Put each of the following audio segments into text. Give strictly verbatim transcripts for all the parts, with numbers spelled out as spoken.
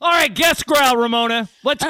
All right, guest growl, Ramona. Let's go.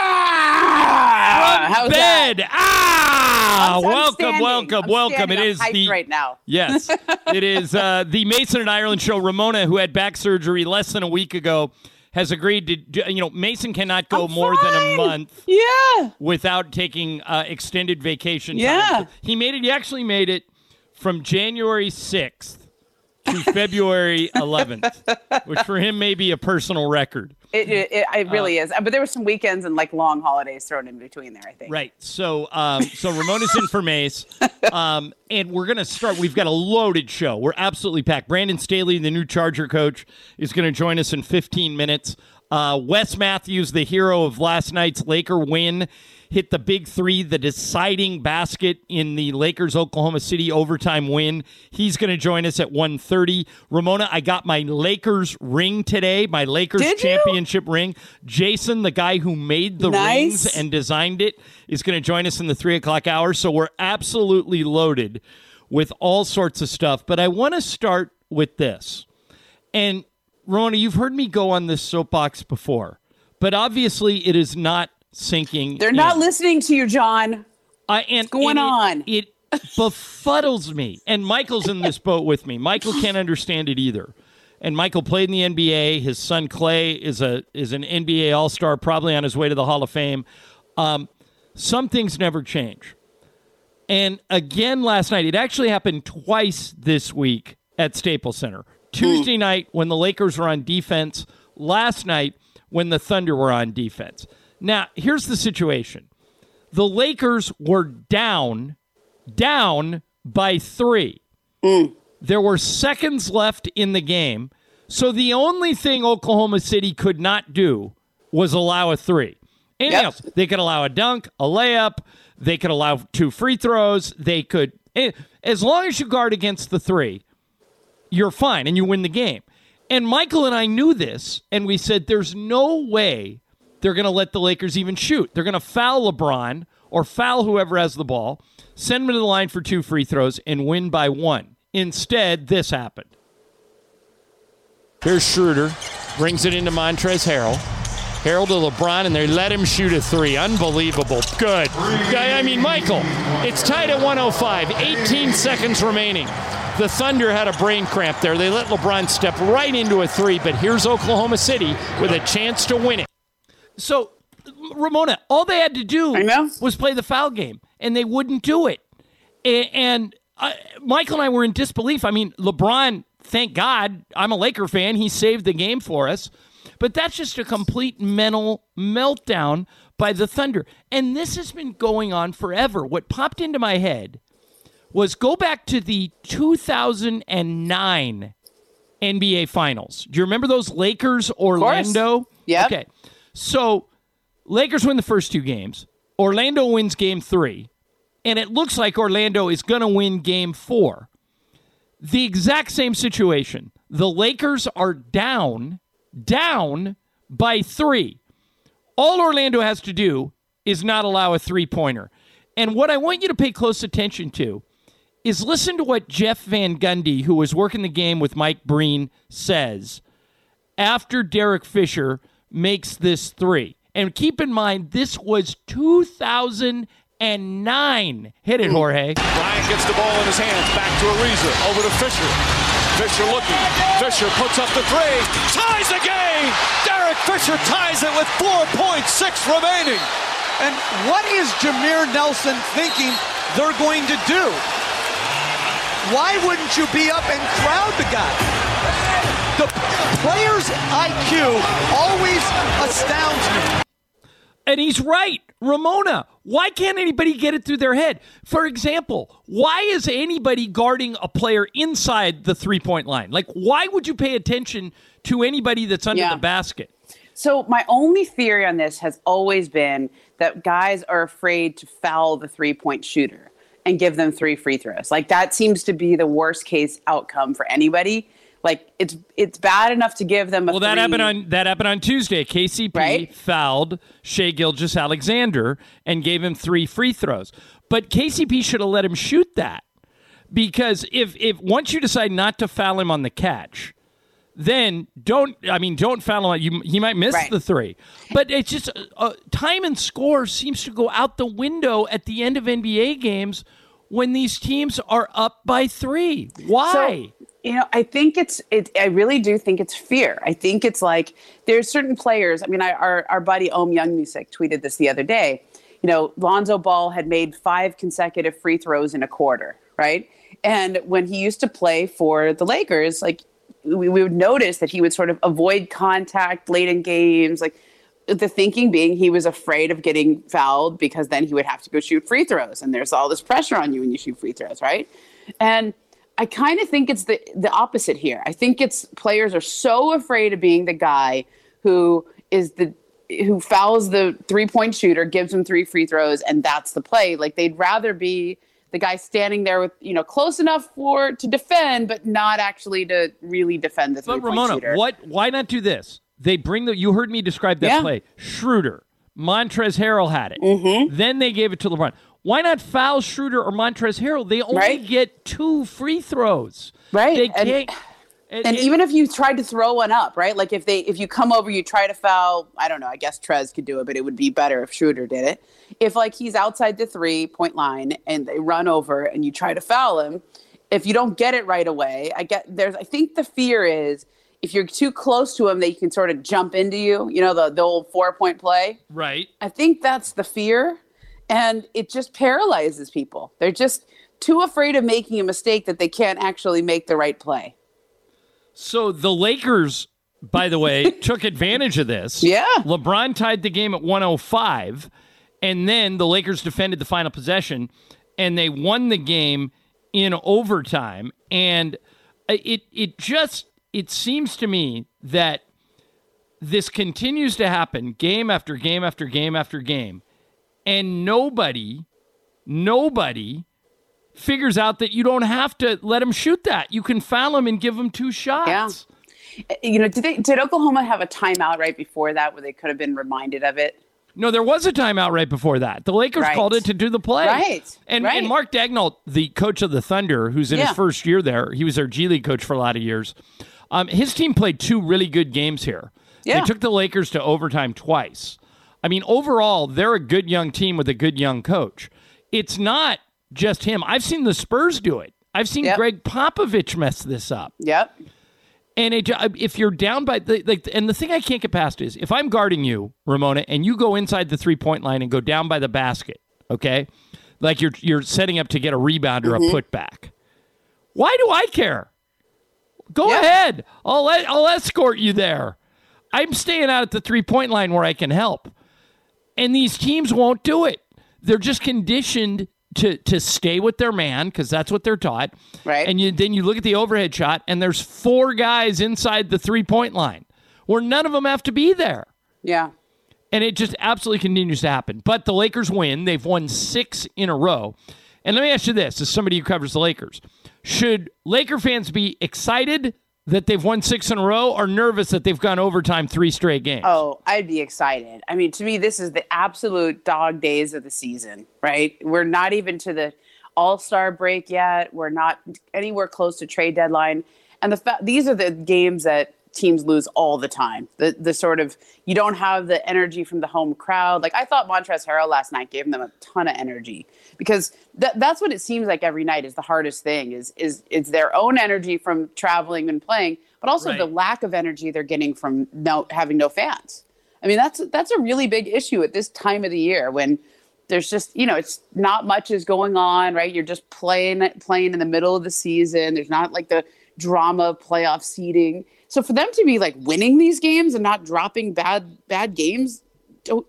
Ah, From how's bed. That? Ah, I'm, I'm welcome, standing. welcome, I'm welcome. standing. It I'm is hyped the right now. Yes, it is uh, the Mason and Ireland show. Ramona, who had back surgery less than a week ago, has agreed to. Do, you know, Mason cannot go I'm more fine. than a month. Yeah. Without taking uh, extended vacation time. Yeah. He made it. He actually made it from January sixth to February eleventh, which for him may be a personal record. It, it, it, it really uh, is. But there were some weekends and like long holidays thrown in between there, I think. Right. So, um, so Ramona's in for Mace, um, and we're going to start. We've got a loaded show. We're absolutely packed. Brandon Staley, the new Charger coach, is going to join us in fifteen minutes. Uh, Wes Matthews, the hero of last night's Laker win, hit the big three, the deciding basket in the Lakers-Oklahoma City overtime win. He's going to join us at one thirty. Ramona, I got my Lakers ring today, my Lakers Did you? championship ring. Jason, the guy who made the Nice. rings and designed it, is going to join us in the three o'clock hour. So we're absolutely loaded with all sorts of stuff. But I want to start with this. And Ramona, you've heard me go on this soapbox before, but obviously it is not sinking. They're not in. listening to you, John. I, and, What's going and on? It, it befuddles me. And Michael's in this boat with me. Michael can't understand it either. And Michael played in the N B A. His son Clay is a is an N B A All-Star, probably on his way to the Hall of Fame. Um, some things never change. And again last night, it actually happened twice this week at Staples Center. Tuesday mm. night when the Lakers were on defense. Last night when the Thunder were on defense. Now, here's the situation. The Lakers were down, down by three. Mm. There were seconds left in the game, so the only thing Oklahoma City could not do was allow a three. Anything yep. else? They could allow a dunk, a layup. They could allow two free throws. They could, as long as you guard against the three, you're fine and you win the game. And Michael and I knew this, and we said there's no way they're going to let the Lakers even shoot. They're going to foul LeBron or foul whoever has the ball, send them to the line for two free throws, and win by one. Instead, this happened. Here's Schroeder, brings it into Montrezl Harrell. Harrell to LeBron, and they let him shoot a three. Unbelievable. Good. I mean, Michael, it's tied at one oh five, eighteen seconds remaining. The Thunder had a brain cramp there. They let LeBron step right into a three, but here's Oklahoma City with a chance to win it. So, Ramona, all they had to do was play the foul game, and they wouldn't do it. And uh, Michael and I were in disbelief. I mean, LeBron, thank God, I'm a Laker fan. He saved the game for us. But that's just a complete mental meltdown by the Thunder. And this has been going on forever. What popped into my head was go back to the two thousand nine N B A Finals. Do you remember those Lakers Orlando? Yeah. Okay. So Lakers win the first two games. Orlando wins game three. And it looks like Orlando is going to win game four. The exact same situation. The Lakers are down, down by three. All Orlando has to do is not allow a three-pointer. And what I want you to pay close attention to is listen to what Jeff Van Gundy, who was working the game with Mike Breen, says after Derek Fisher makes this three. And keep in mind, this was two thousand nine. Hit it, Jorge. Bryant gets the ball in his hands. Back to Ariza. Over to Fisher. Fisher looking. Fisher puts up the three. Ties the game. Derek Fisher ties it with four point six remaining. And what is Jameer Nelson thinking they're going to do? Why wouldn't you be up and crowd the guy? The player's I Q always astounds me. And he's right. Ramona, why can't anybody get it through their head? For example, why is anybody guarding a player inside the three-point line? Like, why would you pay attention to anybody that's under Yeah. the basket? So my only theory on this has always been that guys are afraid to foul the three-point shooter and give them three free throws. Like, that seems to be the worst case outcome for anybody. Like, it's it's bad enough to give them a Well, three. that happened on that happened on Tuesday. K C P Right? fouled Shai Gilgeous-Alexander and gave him three free throws. But K C P should have let him shoot that. Because if if once you decide not to foul him on the catch, then don't, I mean, don't foul him. You, he might miss right. the three. But it's just uh, time and score seems to go out the window at the end of N B A games when these teams are up by three. Why? So, you know, I think it's, it, I really do think it's fear. I think it's like there's certain players. I mean, I, our, our buddy Ohm Youngmusik tweeted this the other day. You know, Lonzo Ball had made five consecutive free throws in a quarter, right? And when he used to play for the Lakers, like we, we would notice that he would sort of avoid contact late in games, like the thinking being he was afraid of getting fouled because then he would have to go shoot free throws. And there's all this pressure on you when you shoot free throws, right? And I kind of think it's the, the opposite here. I think it's players are so afraid of being the guy who is the who fouls the three-point shooter, gives him three free throws, and that's the play. Like they'd rather be the guy standing there with, you know, close enough for to defend, but not actually to really defend the three-point but Ramona, shooter. What? Why not do this? They bring the. You heard me describe that yeah. play. Schroeder, Montrezl Harrell had it. Mm-hmm. Then they gave it to LeBron. Why not foul Schroeder or Montrezl Harrell? They only right? get two free throws. Right. They and, can't. And, and even if you tried to throw one up, right? Like if they if you come over, you try to foul, I don't know, I guess Trez could do it, but it would be better if Schroeder did it. If like he's outside the three-point line and they run over and you try to foul him, if you don't get it right away, I get there's I think the fear is if you're too close to him, they can sort of jump into you, you know, the, the old four-point play. Right. I think that's the fear, and it just paralyzes people. They're just too afraid of making a mistake that they can't actually make the right play. So the Lakers, by the way, took advantage of this. Yeah. LeBron tied the game at one oh five, and then the Lakers defended the final possession, and they won the game in overtime. And it it just, it seems to me that this continues to happen game after game after game after game, and nobody, nobody figures out that you don't have to let him shoot that. You can foul him and give him two shots. Yeah. You know, did they, did Oklahoma have a timeout right before that where they could have been reminded of it? No, there was a timeout right before that. The Lakers right. called it to do the play. Right. And, right. and Mark Daigneault, the coach of the Thunder, who's in yeah. his first year there, he was their G League coach for a lot of years. Um, his team played two really good games here. Yeah. They took the Lakers to overtime twice. I mean, overall, they're a good young team with a good young coach. It's not just him. I've seen the Spurs do it. I've seen yep. Greg Popovich mess this up. Yep. And it, if you're down by the like, and the thing I can't get past is if I'm guarding you, Ramona, and you go inside the three point line and go down by the basket, okay, like you're you're setting up to get a rebound or mm-hmm. a putback. Why do I care? Go yep. ahead. I'll let, I'll escort you there. I'm staying out at the three point line where I can help. And these teams won't do it. They're just conditioned to to stay with their man because that's what they're taught. Right. And you, then you look at the overhead shot, and there's four guys inside the three-point line where none of them have to be there. Yeah. And it just absolutely continues to happen. But the Lakers win. They've won six in a row. And let me ask you this, as somebody who covers the Lakers. Should Laker fans be excited that they've won six in a row or nervous that they've gone overtime three straight games? Oh, I'd be excited. I mean, to me, this is the absolute dog days of the season, right? We're not even to the All-Star break yet. We're not anywhere close to trade deadline. And the fa- these are the games that teams lose all the time. The the sort of, you don't have the energy from the home crowd. Like I thought Montrezl Harrell last night gave them a ton of energy because th- that's what it seems like every night is the hardest thing is, is, is their own energy from traveling and playing, but also right. the lack of energy they're getting from no, having no fans. I mean, that's, that's a really big issue at this time of the year when there's just, you know, it's not much is going on, right? You're just playing, playing in the middle of the season. There's not like the drama of playoff seeding. So for them to be like winning these games and not dropping bad bad games, a,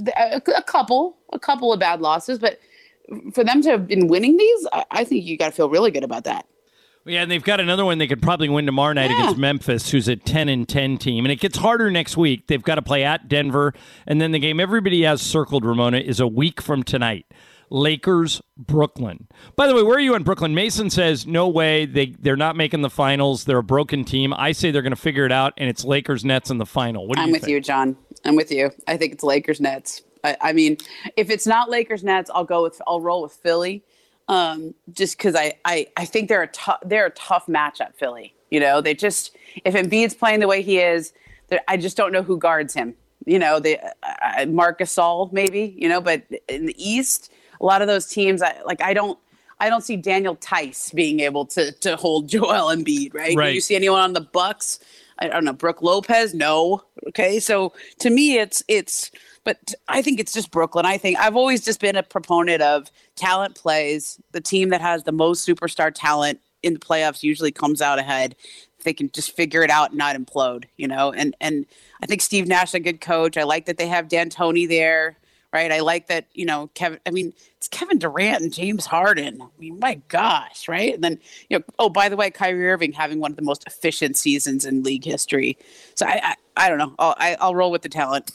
a couple, a couple of bad losses, but for them to have been winning these, I, I think you got to feel really good about that. Yeah, and they've got another one they could probably win tomorrow night yeah. against Memphis, who's a ten and ten team. And it gets harder next week. They've got to play at Denver, and then the game everybody has circled, Ramona, is a week from tonight. Lakers, Brooklyn. By the way, where are you on Brooklyn? Mason says, no way, they, they're not making the finals. They're a broken team. I say they're going to figure it out, and it's Lakers, Nets in the final. What do I'm you with think? you, John. I'm with you. I think it's Lakers, Nets. I, I mean, if it's not Lakers, Nets, I'll go with, I'll roll with Philly. Um, just because I, I, I think they're a tough they're a tough matchup, Philly. You know, they just, if Embiid's playing the way he is, I just don't know who guards him. You know, the uh, Marc Gasol maybe, you know, but in the East, a lot of those teams, I, like I don't, I don't see Daniel Tice being able to to hold Joel Embiid, right? Right. Do you see anyone on the Bucks? I don't know, Brooke Lopez? No. Okay, so to me, it's it's. But I think it's just Brooklyn. I think I've always just been a proponent of talent plays. The team that has the most superstar talent in the playoffs usually comes out ahead. They can just figure it out and not implode, you know. And and I think Steve Nash is a good coach. I like that they have D'Antoni there. Right. I like that, you know, Kevin, I mean, it's Kevin Durant and James Harden. I mean, my gosh. Right. And then, you know, oh, by the way, Kyrie Irving having one of the most efficient seasons in league history. So I, I, I don't know. I'll, I, I'll roll with the talent.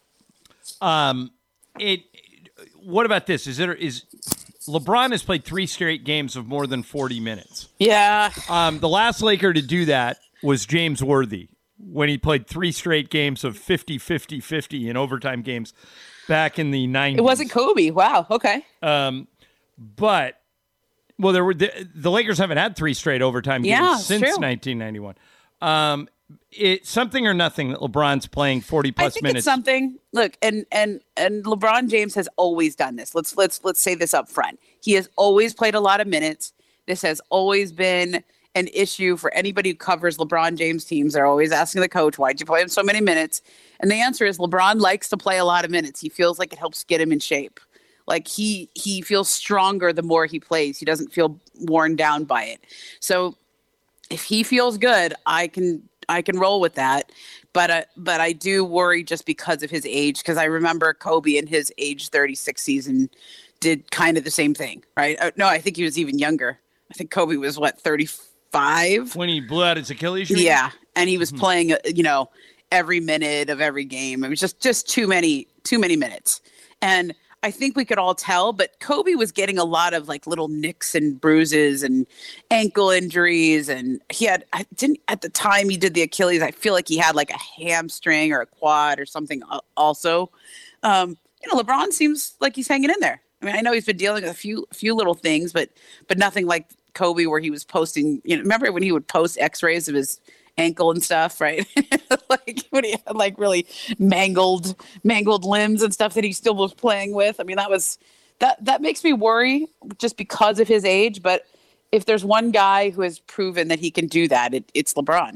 Um, it, what about this? Is it, is LeBron has played three straight games of more than forty minutes. Yeah. Um, the last Laker to do that was James Worthy when he played three straight games of fifty, fifty, fifty in overtime games. Back in the nineties. It wasn't Kobe. Wow. Okay. Um, but, well, there were the, the Lakers haven't had three straight overtime games yeah, since true. nineteen ninety-one. Um, it's something or nothing that LeBron's playing forty plus I think minutes. It's something. Look, and and and LeBron James has always done this. Let's let's let's say this up front. He has always played a lot of minutes. This has always been an issue for anybody who covers LeBron James teams. They're always asking the coach, why'd you play him so many minutes? And the answer is LeBron likes to play a lot of minutes. He feels like it helps get him in shape. Like he he feels stronger the more he plays. He doesn't feel worn down by it. So if he feels good, I can I can roll with that. But uh, but I do worry just because of his age, because I remember Kobe in his age thirty-six season did kind of the same thing, right? Uh, no, I think he was even younger. I think Kobe was what, thirty-five? When he blew out his Achilles? Yeah, and he was mm-hmm. playing, uh, you know, every minute of every game. It was just just too many too many minutes. And I think we could all tell, but Kobe was getting a lot of like little nicks and bruises and ankle injuries. And he had, I didn't, at the time he did the Achilles, I feel like he had like a hamstring or a quad or something also. Um, you know, LeBron seems like he's hanging in there. I mean, I know he's been dealing with a few, few little things, but, but nothing like Kobe where he was posting, you know, remember when he would post x-rays of his ankle and stuff, right? Like when he had like really mangled, mangled limbs and stuff that he still was playing with. I mean, that was, that, that makes me worry just because of his age. But if there's one guy who has proven that he can do that, it, it's LeBron.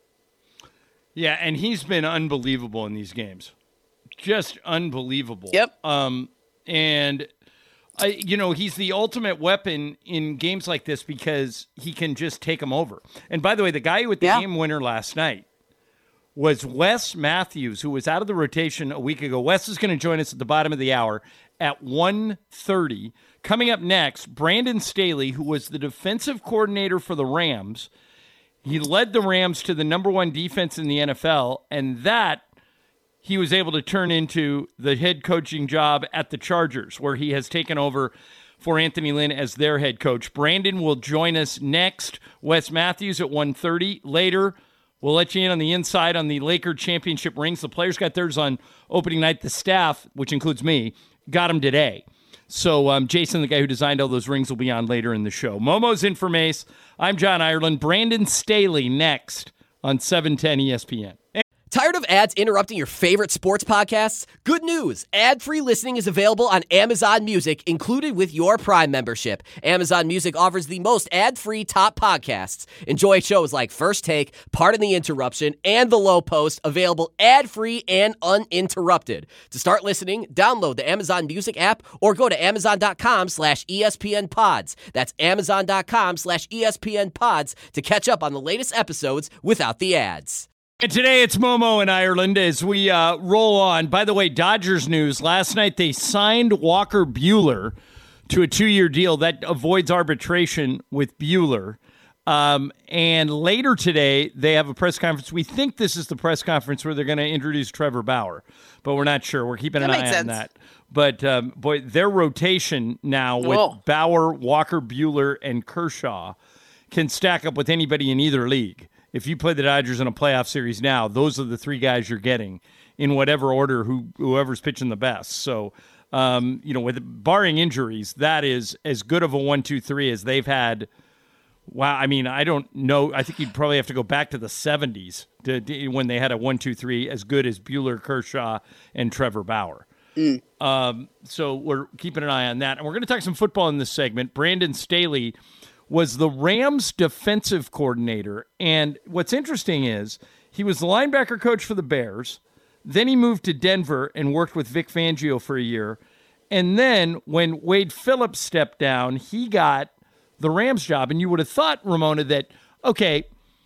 Yeah. And he's been unbelievable in these games. Just unbelievable. Yep. Um, and I, you know, he's the ultimate weapon in games like this because he can just take them over. And by the way, the guy who hit the yeah. game winner last night was Wes Matthews, who was out of the rotation a week ago. Wes is going to join us at the bottom of the hour at one thirty. Coming up next, Brandon Staley, who was the defensive coordinator for the Rams. He led the Rams to the number one defense in the N F L, and that he was able to turn into the head coaching job at the Chargers, where he has taken over for Anthony Lynn as their head coach. Brandon will join us next. Wes Matthews at one thirty. Later, we'll let you in on the inside on the Laker championship rings. The players got theirs on opening night. The staff, which includes me, got them today. So um, Jason, the guy who designed all those rings, will be on later in the show. Momo's in for Mace. I'm John Ireland. Brandon Staley next on seven ten E S P N. Tired of ads interrupting your favorite sports podcasts? Good news. Ad-free listening is available on Amazon Music, included with your Prime membership. Amazon Music offers the most ad-free top podcasts. Enjoy shows like First Take, Pardon the Interruption, and The Low Post, available ad-free and uninterrupted. To start listening, download the Amazon Music app or go to amazon.com slash ESPN pods. That's amazon.com slash ESPN pods to catch up on the latest episodes without the ads. And today it's Momo in Ireland as we uh, roll on. By the way, Dodgers news. Last night they signed Walker Buehler to a two-year deal that avoids arbitration with Buehler. Um, and later today they have a press conference. We think this is the press conference where they're going to introduce Trevor Bauer, but we're not sure. We're keeping an that eye makes on sense. that. But, um, boy, their rotation now with Oh. Bauer, Walker Buehler, and Kershaw can stack up with anybody in either league. If you play the Dodgers in a playoff series now, those are the three guys you're getting in whatever order, who whoever's pitching the best. So, um, you know, with barring injuries, that is as good of a one, two, three as they've had. Wow. I mean, I don't know. I think you'd probably have to go back to the seventies to, to, when they had a one two three as good as Bueller, Kershaw, and Trevor Bauer. Mm. Um, so we're keeping an eye on that. And we're going to talk some football in this segment. Brandon Staley was the Rams defensive coordinator. And what's interesting is he was the linebacker coach for the Bears. Then he moved to Denver and worked with Vic Fangio for a year. And then when Wade Phillips stepped down, he got the Rams job. And you would have thought, Ramona, that, okay,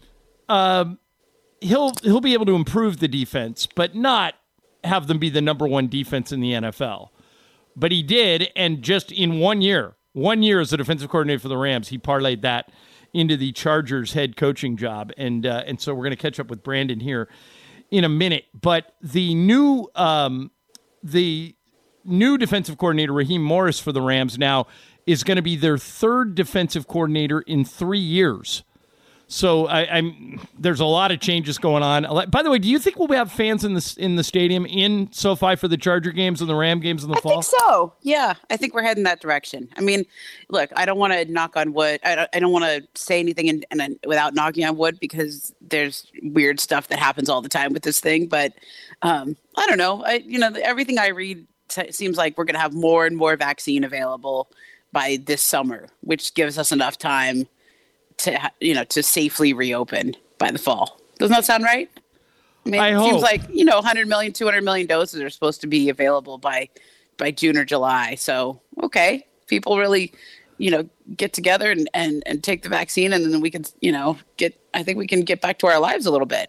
um, he'll he'll be able to improve the defense, but not have them be the number one defense in the N F L. But he did, and just in one year, one year as a defensive coordinator for the Rams, he parlayed that into the Chargers head coaching job. And uh, and so we're going to catch up with Brandon here in a minute. But the new um, the new defensive coordinator, Raheem Morris for the Rams now, is going to be their third defensive coordinator in three years. So I, I'm there's a lot of changes going on. By the way, do you think we'll have fans in the in the stadium in SoFi for the Charger games and the Ram games in the I fall? I think so. Yeah, I think we're heading that direction. I mean, look, I don't want to knock on wood. I don't, I don't want to say anything in, in, without knocking on wood because there's weird stuff that happens all the time with this thing. But um, I don't know. I you know everything I read t- seems like we're going to have more and more vaccine available by this summer, which gives us enough time to, you know, to safely reopen by the fall. Doesn't that sound right? I mean, I it hope. seems like, you know, one hundred million, two hundred million doses are supposed to be available by, by June or July. So, okay, people really, you know, get together and, and, and take the vaccine, and then we can, you know, get, I think we can get back to our lives a little bit.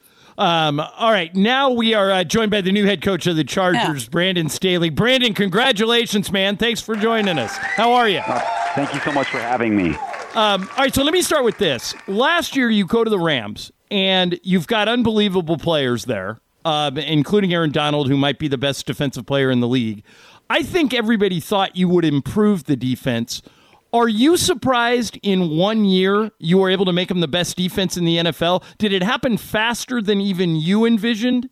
Um, all right, now we are uh, joined by the new head coach of the Chargers, yeah. Brandon Staley. Brandon, congratulations, man. Thanks for joining us. How are you? Uh, thank you so much for having me. Um, all right, so let me start with this. Last year, you go to the Rams, and you've got unbelievable players there, uh, including Aaron Donald, who might be the best defensive player in the league. I think everybody thought you would improve the defense. Are you surprised in one year you were able to make them the best defense in the N F L? Did it happen faster than even you envisioned?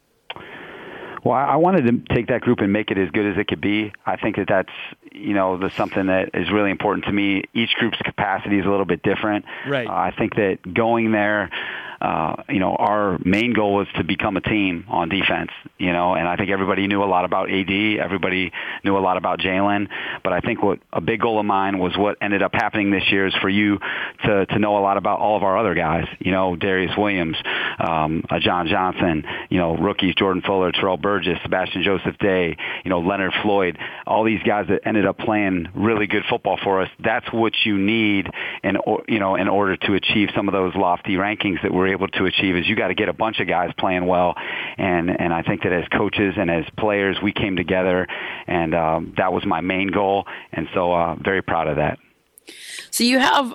Well, I wanted to take that group and make it as good as it could be. I think that that's, you know, the something that is really important to me. Each group's capacity is a little bit different. Right. Uh, I think that going there, uh, you know, our main goal was to become a team on defense, you know, and I think everybody knew a lot about A D. Everybody knew a lot about Jalen. But I think what a big goal of mine was what ended up happening this year is for you to, to know a lot about all of our other guys, you know, Darius Williams, um, uh, John Johnson, you know, rookies, Jordan Fuller, Terrell Burgess, Sebastian Joseph Day, you know, Leonard Floyd, all these guys that ended up playing really good football for us. That's what you need in, you know, in order to achieve some of those lofty rankings that we're able to achieve. Is you got to get a bunch of guys playing well. And, and I think that as coaches and as players, we came together, and um, that was my main goal. And so uh, very proud of that. So you have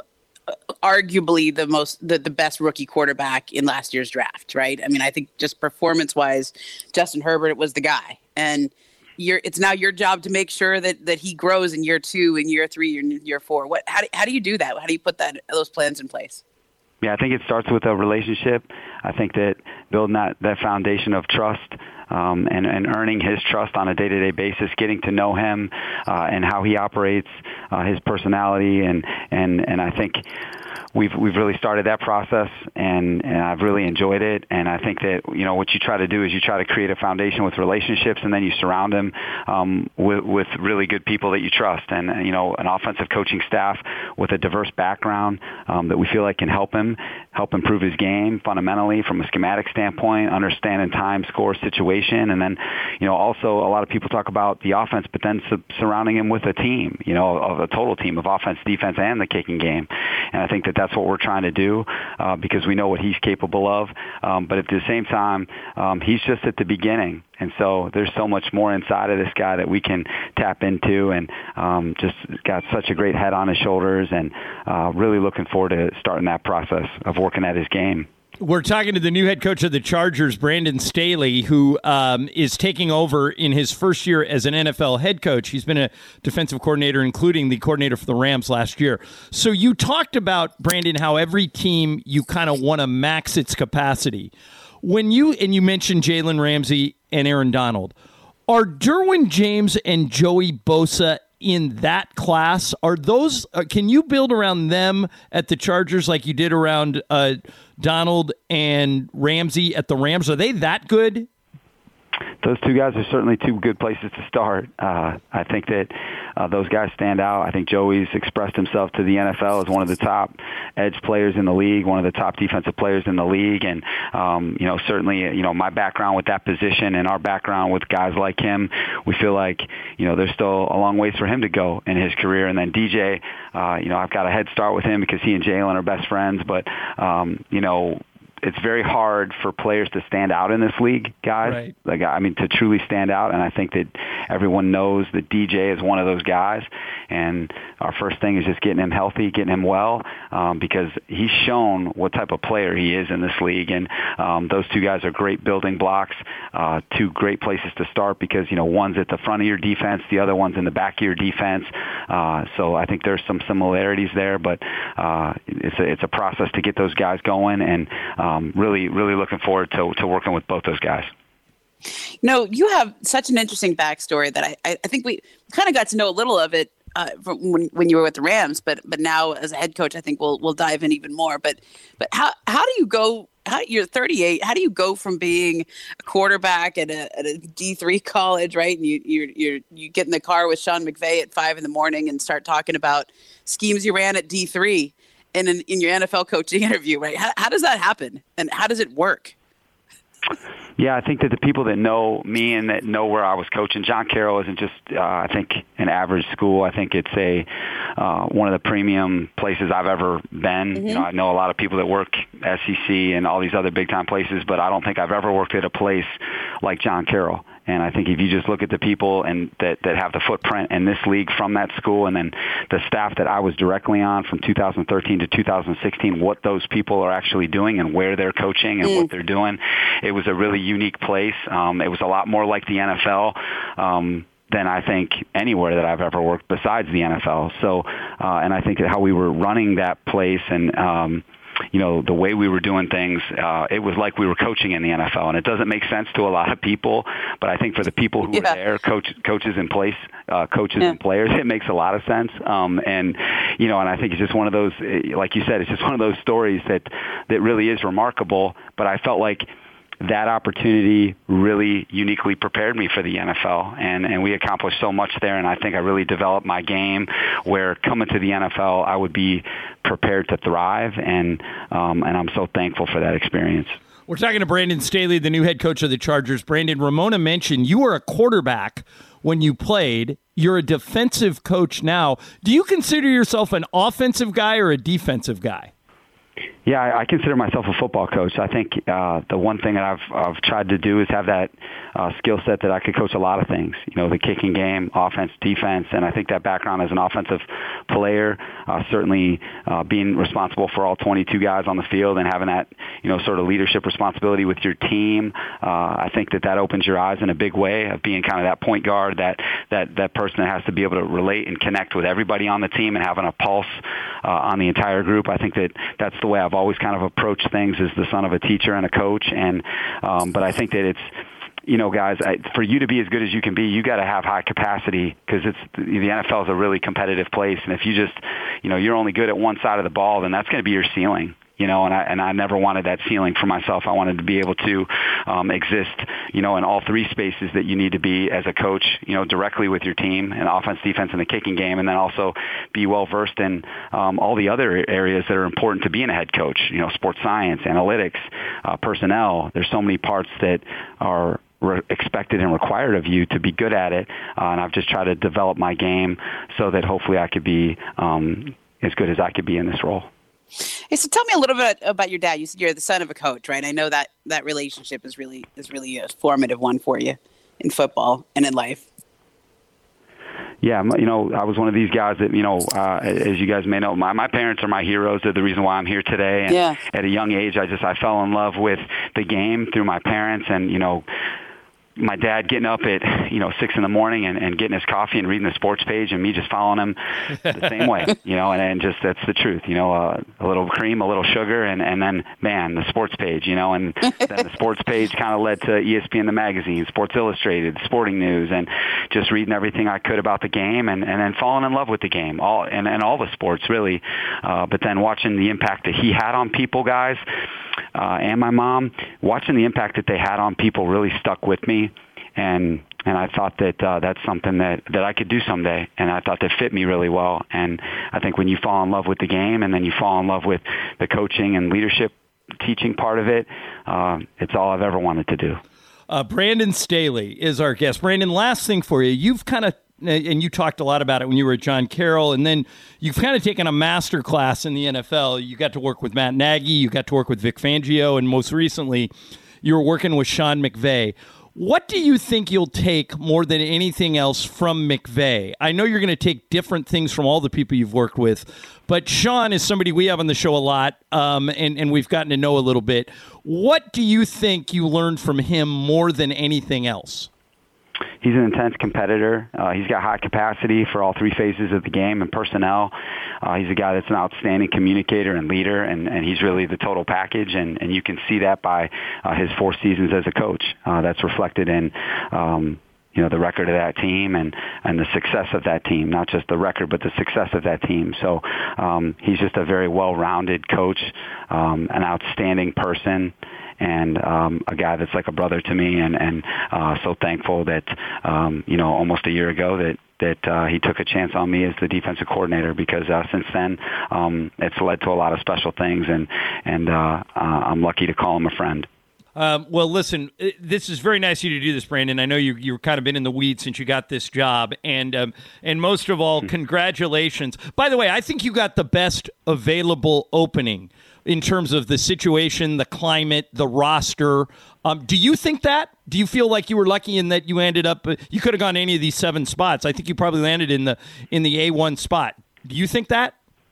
arguably the most the, the best rookie quarterback in last year's draft, right? I mean, I think just performance wise, Justin Herbert was the guy, and you're it's now your job to make sure that that he grows in year two, in year three, in year four. What how do, how do you do that? How do you put that those plans in place? Yeah, I think it starts with a relationship. I think that building that, that foundation of trust um, and, and earning his trust on a day-to-day basis, getting to know him uh, and how he operates, uh, his personality, and, and, and I think we've we've really started that process, and, and I've really enjoyed it. And I think that, you know, what you try to do is you try to create a foundation with relationships, and then you surround him um, with, with really good people that you trust, and, you know, an offensive coaching staff with a diverse background um, that we feel like can help him, help improve his game fundamentally from a schematic standpoint, understanding time, score, situation. And then, you know, also a lot of people talk about the offense, but then su- surrounding him with a team, you know, of a total team of offense, defense, and the kicking game. And I think that that's what we're trying to do uh, because we know what he's capable of. Um, but at the same time, um, he's just at the beginning. And so there's so much more inside of this guy that we can tap into, and um, just got such a great head on his shoulders, and uh, really looking forward to starting that process of working at his game. We're talking to the new head coach of the Chargers, Brandon Staley, who um, is taking over in his first year as an N F L head coach. He's been a defensive coordinator, including the coordinator for the Rams last year. So you talked about, Brandon, how every team you kind of want to max its capacity. When you and you mentioned Jalen Ramsey and Aaron Donald, are Derwin James and Joey Bosa in that class. Are those? Uh, can you build around them at the Chargers like you did around uh, Donald and Ramsey at the Rams? Are they that good? Those two guys are certainly two good places to start. Uh, I think that uh, those guys stand out. I think Joey's expressed himself to the N F L as one of the top edge players in the league, one of the top defensive players in the league. And, um, you know, certainly, you know, my background with that position and our background with guys like him, we feel like, you know, there's still a long ways for him to go in his career. And then D J, uh, you know, I've got a head start with him because he and Jalen are best friends. But, um, you know, it's very hard for players to stand out in this league, guys. Right. Like, I mean, to truly stand out. And I think that everyone knows that D J is one of those guys. And our first thing is just getting him healthy, getting him well, um, because he's shown what type of player he is in this league. And um, those two guys are great building blocks, uh, two great places to start because, you know, one's at the front of your defense, the other one's in the back of your defense. Uh, so I think there's some similarities there, but uh, it's a, it's a process to get those guys going. And um, really, really looking forward to, to working with both those guys. No, you have such an interesting backstory that I, I think we kind of got to know a little of it uh, from when, when you were with the Rams, but but now as a head coach, I think we'll we'll dive in even more. But but how how do you go? How you're thirty-eight? How do you go from being a quarterback at a at a D three college, right? And you you you you get in the car with Sean McVay at five in the morning and start talking about schemes you ran at D three in an, in your N F L coaching interview, right? How how does that happen, and how does it work? Yeah, I think that the people that know me and that know where I was coaching, John Carroll isn't just, uh, I think, an average school. I think it's a uh, one of the premium places I've ever been. Mm-hmm. You know, I know a lot of people that work S E C and all these other big-time places, but I don't think I've ever worked at a place like John Carroll. And I think if you just look at the people and that, that have the footprint in this league from that school, and then the staff that I was directly on from two thousand thirteen to two thousand sixteen, what those people are actually doing and where they're coaching and mm. what they're doing, it was a really unique place. Um, it was a lot more like the N F L. Um, than I think anywhere that I've ever worked besides the N F L. So, uh, and I think that how we were running that place and, um, you know, the way we were doing things, uh, it was like we were coaching in the N F L. And it doesn't make sense to a lot of people, but I think for the people who yeah. were there, coach, coaches in place, uh, coaches yeah. and players, it makes a lot of sense. Um, and, you know, and I think it's just one of those, like you said, it's just one of those stories that, that really is remarkable. But I felt like that opportunity really uniquely prepared me for the N F L, and, and we accomplished so much there, and I think I really developed my game where coming to the N F L, I would be prepared to thrive, and um, and I'm so thankful for that experience. We're talking to Brandon Staley, the new head coach of the Chargers. Brandon, Ramona mentioned you were a quarterback when you played. You're a defensive coach now. Do you consider yourself an offensive guy or a defensive guy? Yeah, I, I consider myself a football coach. I think uh, the one thing that I've I've tried to do is have that uh, skill set that I could coach a lot of things. You know, the kicking game, offense, defense, and I think that background as an offensive player, uh, certainly uh, being responsible for all twenty-two guys on the field and having that, you know, sort of leadership responsibility with your team. Uh, I think that that opens your eyes in a big way of being kind of that point guard, that that that person that has to be able to relate and connect with everybody on the team and having a pulse uh, on the entire group. I think that that's the way I've always kind of approached things as the son of a teacher and a coach. And um, but I think that it's, you know, guys, I, for you to be as good as you can be, you got to have high capacity because it's the N F L is a really competitive place. And if you just, you know, you're only good at one side of the ball, then that's going to be your ceiling. You know, and I and I never wanted that ceiling for myself. I wanted to be able to um, exist, you know, in all three spaces that you need to be as a coach, you know, directly with your team and offense, defense, and the kicking game, and then also be well versed in um, all the other areas that are important to being a head coach. You know, sports science, analytics, uh, personnel. There's so many parts that are Re- expected and required of you to be good at it, uh, and I've just tried to develop my game so that hopefully I could be um, as good as I could be in this role. Hey, so tell me a little bit about your dad. You said you're the son of a coach, right? I know that that relationship is really is really a formative one for you in football and in life. Yeah, you know, I was one of these guys that, you know, uh, as you guys may know, my, my parents are my heroes. They're the reason why I'm here today. And yeah. At a young age, I just I fell in love with the game through my parents, and, you know, my dad getting up at, you know, six in the morning and, and getting his coffee and reading the sports page, and me just following him the same way, you know, and, and just that's the truth, you know, uh, a little cream, a little sugar, and, and then, man, the sports page, you know, and then the sports page kind of led to E S P N, the magazine, Sports Illustrated, Sporting News, and just reading everything I could about the game and, and then falling in love with the game, all and, and all the sports, really. Uh, but then watching the impact that he had on people, guys, uh, and my mom, watching the impact that they had on people really stuck with me. And and I thought that uh, that's something that, that I could do someday, and I thought that fit me really well. And I think when you fall in love with the game and then you fall in love with the coaching and leadership teaching part of it, uh, it's all I've ever wanted to do. Uh, Brandon Staley is our guest. Brandon, last thing for you. You've kind of, and you talked a lot about it when you were at John Carroll, and then you've kind of taken a master class in the N F L. You got to work with Matt Nagy, you got to work with Vic Fangio, and most recently, you were working with Sean McVay. What do you think you'll take more than anything else from McVay? I know you're going to take different things from all the people you've worked with, but Sean is somebody we have on the show a lot, um, and, and we've gotten to know a little bit. What do you think you learned from him more than anything else? He's an intense competitor. Uh, he's got high capacity for all three phases of the game and personnel. Uh, he's a guy that's an outstanding communicator and leader, and, and he's really the total package, and, and you can see that by uh, his four seasons as a coach. Uh, that's reflected in um, you know, the record of that team and, and the success of that team, not just the record, but the success of that team. So um, he's just a very well-rounded coach, um, an outstanding person, and um, a guy that's like a brother to me, and, and uh, so thankful that, um, you know, almost a year ago that, that uh, he took a chance on me as the defensive coordinator, because uh, since then um, it's led to a lot of special things, and, and uh, uh, I'm lucky to call him a friend. Um, well, listen, this is very nice of you to do this, Brandon. I know you, you've kind of been in the weeds since you got this job. And um, and most of all, congratulations. By the way, I think you got the best available opening in terms of the situation, the climate, the roster. Um, do you think that? Do you feel like you were lucky in that you ended up, uh, you could have gone any of these seven spots. I think you probably landed in the in the A one spot. Do you think that?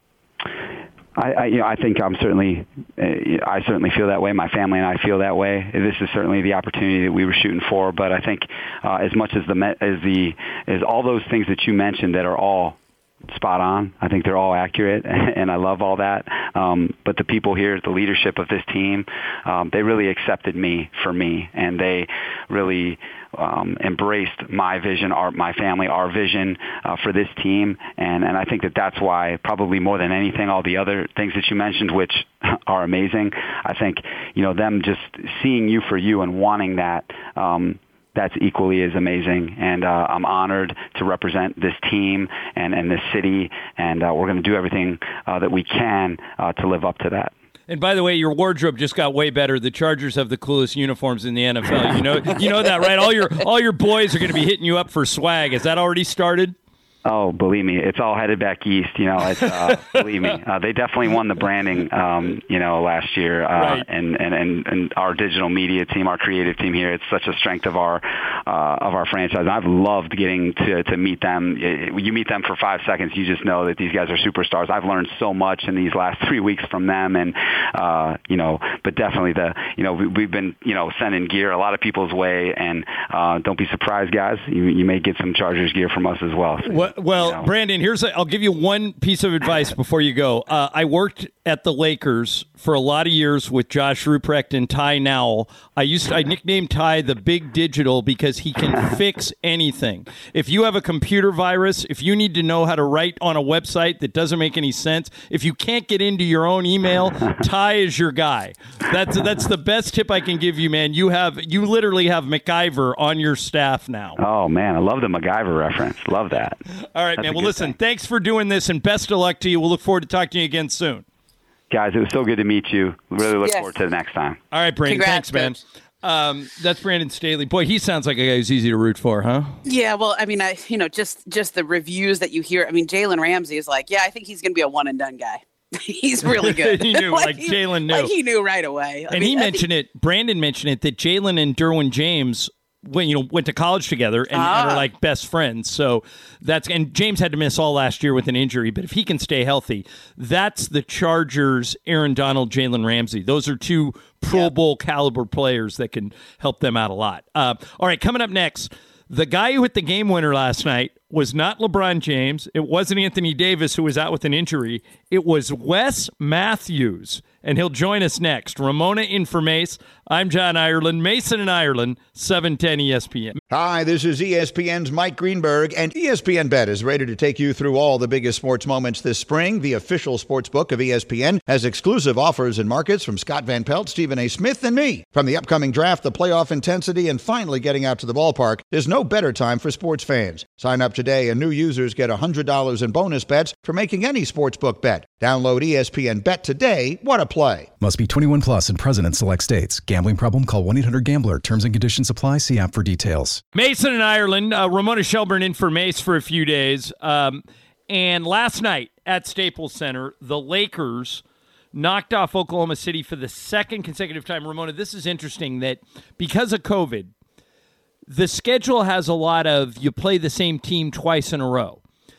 I, I, you know, I think I'm certainly, uh, I certainly feel that way. My family and I feel that way. This is certainly the opportunity that we were shooting for. But I think, uh, as much as the as the as all those things that you mentioned that are all spot on, I think they're all accurate, and I love all that. Um, but the people here, the leadership of this team, um, they really accepted me for me, and they really um, embraced my vision, our, my family, our vision uh, for this team. And, and I think that that's why, probably more than anything, all the other things that you mentioned, which are amazing, I think, you know, them just seeing you for you and wanting that, um, that's equally as amazing. And uh, I'm honored to represent this team and, and this city, and uh, we're going to do everything uh, that we can uh, to live up to that. And by the way, your wardrobe just got way better. The Chargers have the coolest uniforms in the N F L. You know, you know that, right? All your all your boys are going to be hitting you up for swag. Has that already started? Oh, believe me, it's all headed back east. You know, it's, uh, believe me, uh, they definitely won the branding, um, you know, last year. Uh, right. and, and, and, and our digital media team, our creative team here, it's such a strength of our uh, of our franchise. I've loved getting to, to meet them. You meet them for five seconds, you just know that these guys are superstars. I've learned so much in these last three weeks from them, and uh, you know, but definitely the, you know, we, we've been, you know, sending gear a lot of people's way, and uh, don't be surprised, guys. You, you may get some Chargers gear from us as well. So, what? Well, you know. Brandon, here's a, I'll give you one piece of advice before you go. Uh, I worked at the Lakers for a lot of years with Josh Ruprecht and Ty Nowell. I used to, I nicknamed Ty the Big Digital because he can fix anything. If you have a computer virus, if you need to know how to write on a website that doesn't make any sense, if you can't get into your own email, Ty is your guy. That's that's the best tip I can give you, man. You have you literally have MacGyver on your staff now. Oh man, I love the MacGyver reference. Love that. All right, That's man. Well, listen, thing. thanks for doing this, and best of luck to you. We'll look forward to talking to you again soon. Guys, it was so good to meet you. Really look Yes. forward to the next time. All right, Brandon. Congrats, Thanks, man. Um, that's Brandon Staley. Boy, he sounds like a guy who's easy to root for, huh? Yeah, well, I mean, I you know, just just the reviews that you hear. I mean, Jalen Ramsey is like, yeah, I think he's going to be a one and done guy. He's really good. He knew, like he- Jalen knew. Like he knew right away. I And mean, he I mentioned it. Brandon mentioned it that Jalen and Derwin James, when you know, went to college together and, Ah. and are like best friends. So that's and James had to miss all last year with an injury. But if he can stay healthy, that's the Chargers. Aaron Donald, Jalen Ramsey. Those are two Pro Yep. Bowl caliber players that can help them out a lot. Uh, all right, coming up next, the guy who hit the game winner last night was not LeBron James. It wasn't Anthony Davis, who was out with an injury. It was Wes Matthews, and he'll join us next. Ramona Informace. I'm John Ireland. Mason and Ireland, seven ten E S P N. Hi, this is E S P N's Mike Greenberg, and E S P N Bet is ready to take you through all the biggest sports moments this spring. The official sports book of E S P N has exclusive offers and markets from Scott Van Pelt, Stephen A. Smith, and me. From the upcoming draft, the playoff intensity, and finally getting out to the ballpark, there's no better time for sports fans. Sign up today, and new users get one hundred dollars in bonus bets for making any sportsbook bet. Download E S P N Bet today. What a play. Must be twenty-one plus and present in select states. Gambling problem? Call one eight hundred gambler. Terms and conditions apply. See app for details. Mason and Ireland, uh, Ramona Shelburne in for Mace for a few days. Um, and last night at Staples Center, the Lakers knocked off Oklahoma City for the second consecutive time. Ramona, this is interesting that because of COVID, the schedule has a lot of you play the same team twice in a row.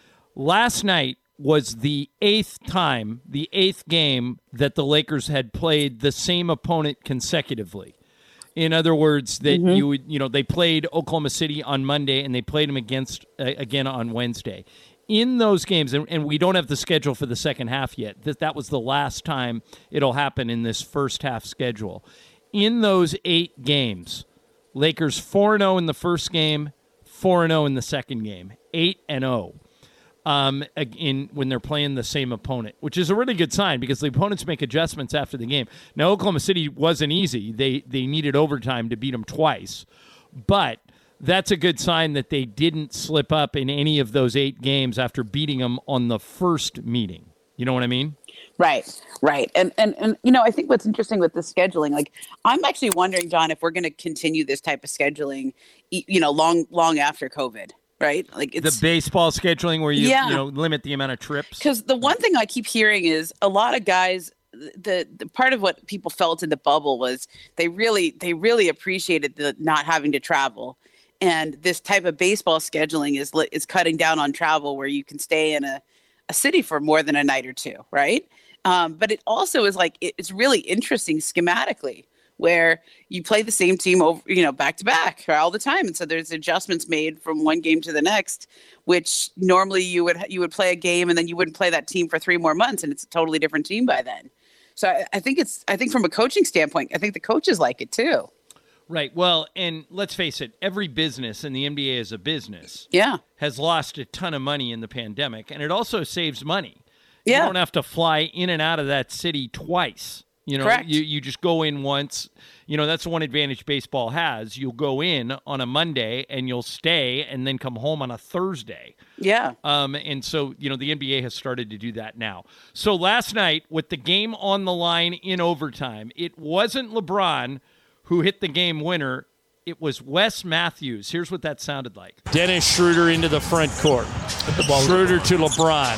Last night was the eighth time, the eighth game that the Lakers had played the same opponent consecutively. In other words, that mm-hmm. you would, you know, they played Oklahoma City on Monday and they played them against uh, again on Wednesday. In those games, and, and we don't have the schedule for the second half yet. That that was the last time it'll happen in this first half schedule. In those eight games, Lakers four and oh in the first game, four and oh in the second game, eight and oh. Um, in when they're playing the same opponent, which is a really good sign because the opponents make adjustments after the game. Now, Oklahoma City wasn't easy. They they needed overtime to beat them twice. But that's a good sign that they didn't slip up in any of those eight games after beating them on the first meeting. You know what I mean? Right, right. And, and, and you know, I think what's interesting with the scheduling, like, I'm actually wondering, John, if we're going to continue this type of scheduling, you know, long, long after COVID. Right, like it's the baseball scheduling where you yeah. you know limit the amount of trips. Because the one thing I keep hearing is a lot of guys. The, the part of what people felt in the bubble was they really they really appreciated the not having to travel, and this type of baseball scheduling is is cutting down on travel where you can stay in a, a city for more than a night or two, right? Um, but it also is like it, it's really interesting schematically, where you play the same team over, you know, back to back all the time. And so there's adjustments made from one game to the next, which normally you would, you would play a game and then you wouldn't play that team for three more months. And it's a totally different team by then. So I, I think it's, I think from a coaching standpoint, I think the coaches like it too. Right. Well, and let's face it, every business, and the N B A is a business, yeah, has lost a ton of money in the pandemic. And it also saves money. Yeah. You don't have to fly in and out of that city twice. You know, Correct. you, you just go in once. You know, that's the one advantage baseball has. You'll go in on a Monday and you'll stay and then come home on a Thursday. Yeah. Um, and so, you know, the N B A has started to do that now. So last night, with the game on the line in overtime, it wasn't LeBron who hit the game winner. It was Wes Matthews. Here's what that sounded like. Dennis Schroeder into the front court. Schroeder to LeBron.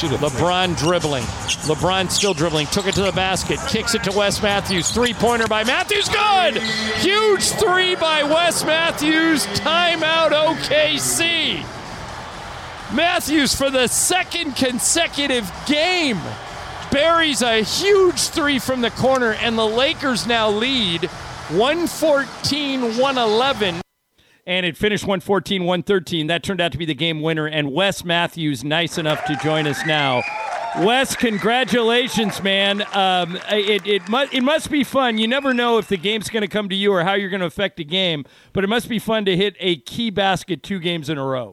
LeBron dribbling. LeBron still dribbling. Took it to the basket. Kicks it to Wes Matthews. Three-pointer by Matthews. Good! Huge three by Wes Matthews. Timeout O K C. Matthews for the second consecutive game buries a huge three from the corner, and the Lakers now lead one fourteen one eleven. And it finished one fourteen one thirteen. That turned out to be the game winner. And Wes Matthews, nice enough to join us now. Wes, congratulations, man. Um, it, it, must, it must be fun. You never know if the game's going to come to you or how you're going to affect the game. But it must be fun to hit a key basket two games in a row.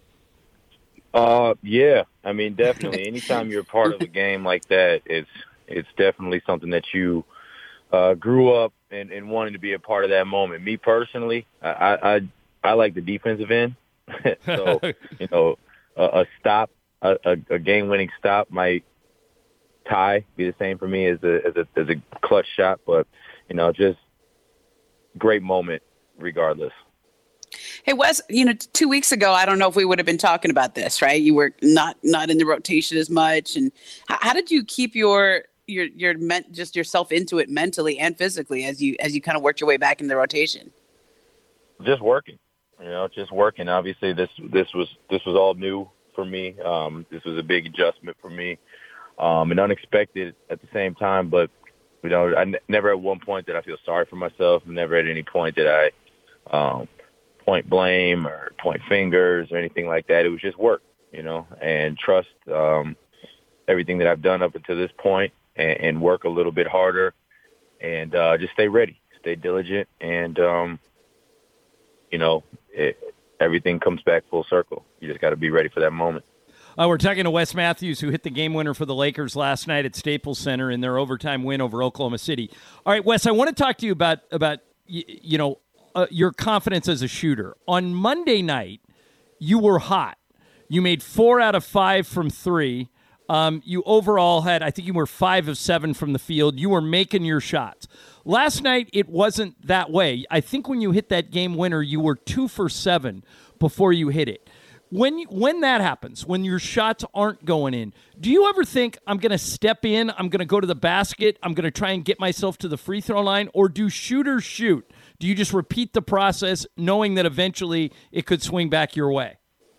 Uh, yeah. I mean, definitely. Anytime you're a part of a game like that, it's it's definitely something that you uh, grew up and, and wanting to be a part of that moment. Me personally, I I, I like the defensive end. So, you know, a, a stop, a, a, a game-winning stop might tie be the same for me as a, as a as a clutch shot. But, you know, just great moment regardless. Hey, Wes, you know, two weeks ago, I don't know if we would have been talking about this, right? You were not not in the rotation as much. And how, how did you keep your your your men, just yourself into it mentally and physically as you as you kind of worked your way back in the rotation? Just working, you know, just working. Obviously, this this was this was all new for me. Um, this was a big adjustment for me, um, and unexpected at the same time. But you know, I n- never at one point did I feel sorry for myself. Never at any point did I. Um, point blame or point fingers or anything like that. It was just work, you know, and trust um, everything that I've done up until this point and, and work a little bit harder and uh, just stay ready, stay diligent, and, um, you know, it, everything comes back full circle. You just got to be ready for that moment. Uh, we're talking to Wes Matthews, who hit the game winner for the Lakers last night at Staples Center in their overtime win over Oklahoma City. All right, Wes, I want to talk to you about, about you, you know, uh, your confidence as a shooter. On Monday night, you were hot. You made four out of five from three. Um, you overall had, I think you were five of seven from the field. You were making your shots. Last night, it wasn't that way. I think when you hit that game winner, you were two for seven before you hit it. When you, when that happens, when your shots aren't going in, do you ever think, I'm going to step in, I'm going to go to the basket, I'm going to try and get myself to the free throw line, or do shooters shoot? Do you just repeat the process knowing that eventually it could swing back your way?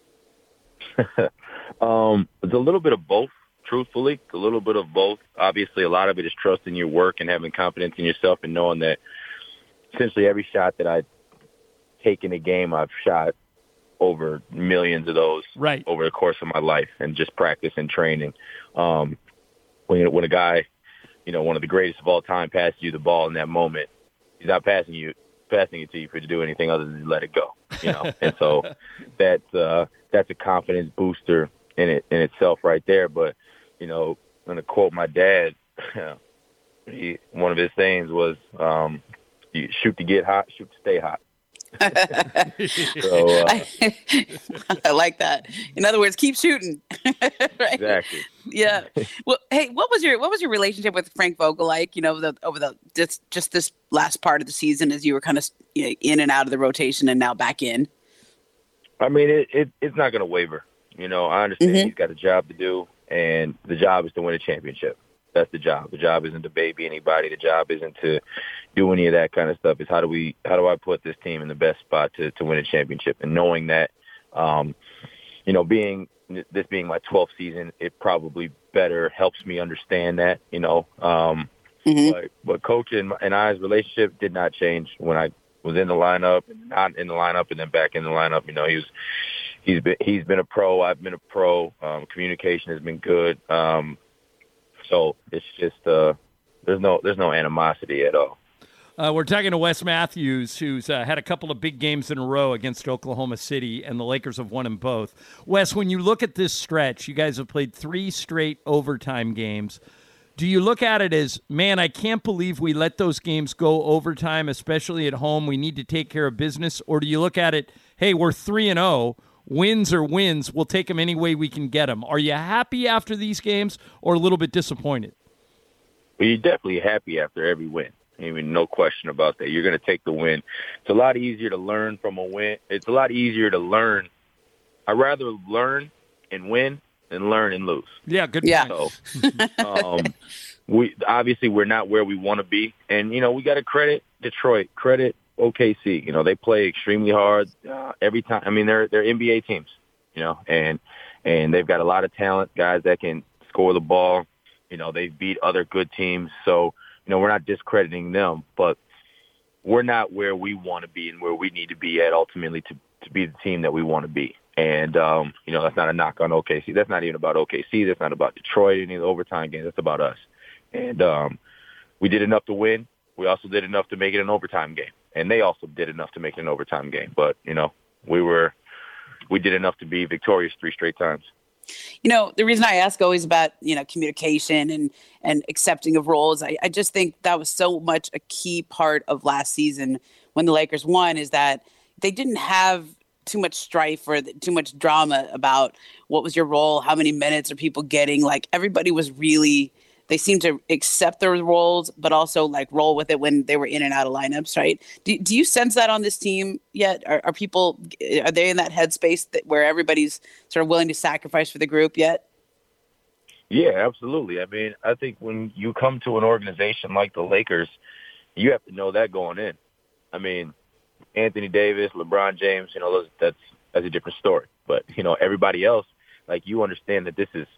um, it's a little bit of both, truthfully, a little bit of both. Obviously, a lot of it is trusting your work and having confidence in yourself and knowing that essentially every shot that I take in a game, I've shot over millions of those right. over the course of my life and just practice and training. Um, when, when a guy, you know, one of the greatest of all time passes you the ball in that moment, he's not passing you, passing it to you for you to do anything other than let it go, you know? And so that's, uh, that's a confidence booster in it, in itself right there. But, you know, I'm going to quote my dad, he, one of his sayings was, um, you shoot to get hot, shoot to stay hot. so, uh, I, I like that. In other words, keep shooting. Right? Exactly. Yeah. Well, hey, what was your what was your relationship with Frank Vogel like? You know, the, over the just just this last part of the season, as you were kind of you know, in and out of the rotation, and now back in. I mean, it, it it's not going to waver. You know, I understand mm-hmm. he's got a job to do, and the job is to win a championship. That's the job. The job isn't to baby anybody. The job isn't to do any of that kind of stuff. It's how do we, how do I put this team in the best spot to, to win a championship? And knowing that, um, you know, being this being my twelfth season, it probably better helps me understand that. You know, um, mm-hmm. but, but Coach and, and I's relationship did not change when I was in the lineup, not in the lineup, and then back in the lineup. You know, he was he's been he's been a pro. I've been a pro. Um, communication has been good. Um, So it's just uh, there's no there's no animosity at all. Uh, we're talking to Wes Matthews, who's uh, had a couple of big games in a row against Oklahoma City, and the Lakers have won them both. Wes, when you look at this stretch, you guys have played three straight overtime games. Do you look at it as, man, I can't believe we let those games go overtime, especially at home. We need to take care of business. Or do you look at it, hey, we're three and oh. Wins or wins, we'll take them any way we can get them. Are you happy after these games or a little bit disappointed? Well, you're definitely happy after every win. I mean, no question about that. You're going to take the win. It's a lot easier to learn from a win. It's a lot easier to learn. I'd rather learn and win than learn and lose. Yeah, good yeah. point. So, um, we obviously we're not where we want to be. And, you know, we got to credit Detroit, credit O K C, you know, they play extremely hard uh, every time. I mean, they're they're N B A teams, you know, and and they've got a lot of talent, guys that can score the ball. You know, they beat other good teams, so you know we're not discrediting them, but we're not where we want to be and where we need to be at ultimately to to be the team that we want to be. And um, you know, that's not a knock on O K C. That's not even about O K C. That's not about Detroit. Any of the overtime games. That's about us. And um, we did enough to win. We also did enough to make it an overtime game. And they also did enough to make it an overtime game. But, you know, we were we did enough to be victorious three straight times. You know, the reason I ask always about, you know, communication and, and accepting of roles, I, I just think that was so much a key part of last season when the Lakers won, is that they didn't have too much strife or too much drama about what was your role, how many minutes are people getting. Like, everybody was really... They seem to accept their roles, but also like roll with it when they were in and out of lineups, right? Do, do you sense that on this team yet? Are, are people, are they in that headspace that, where everybody's sort of willing to sacrifice for the group yet? Yeah, absolutely. I mean, I think when you come to an organization like the Lakers, you have to know that going in. I mean, Anthony Davis, LeBron James, you know, those, that's that's a different story. But, you know, everybody else, like, you understand that this is,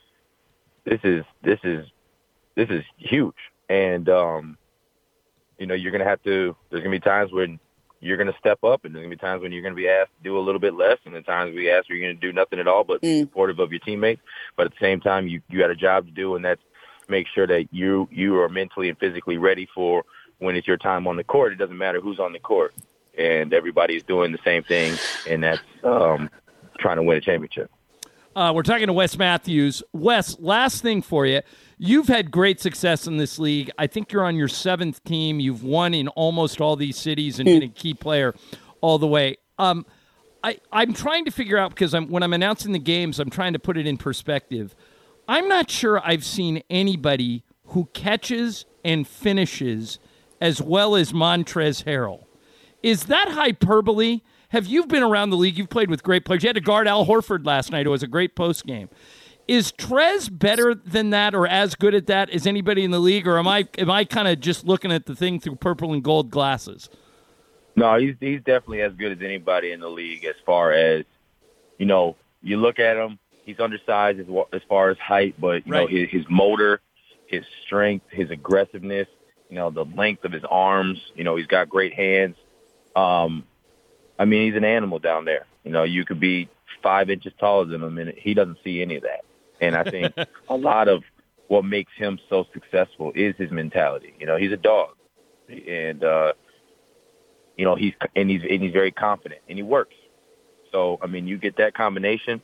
this is, this is, This is huge. And, um, you know, you're going to have to – there's going to be times when you're going to step up, and there's going to be times when you're going to be asked to do a little bit less, and then times we ask where you're going to do nothing at all but be supportive of your teammates. But at the same time, you you got a job to do, and that's make sure that you you are mentally and physically ready for when it's your time on the court. It doesn't matter who's on the court, and everybody's doing the same thing, and that's um, trying to win a championship. Uh, we're talking to Wes Matthews. Wes, last thing for you. You've had great success in this league. I think you're on your seventh team. You've won in almost all these cities and been a key player all the way. Um, I, I'm trying to figure out, because I'm, when I'm announcing the games, I'm trying to put it in perspective. I'm not sure I've seen anybody who catches and finishes as well as Montrezl Harrell. Is that hyperbole? Have you been around the league? You've played with great players. You had to guard Al Horford last night. It was a great post game. Is Trez better than that or as good at that as anybody in the league, or am I am I kind of just looking at the thing through purple and gold glasses? No, he's he's definitely as good as anybody in the league as far as, you know, you look at him, he's undersized as, as far as height, but, you right. know, his, his motor, his strength, his aggressiveness, you know, the length of his arms, you know, he's got great hands. Um, I mean, he's an animal down there. You know, you could be five inches taller than him, and he doesn't see any of that. And I think a lot of what makes him so successful is his mentality. You know, he's a dog, and uh, you know he's and he's and he's very confident, and he works. So I mean, you get that combination.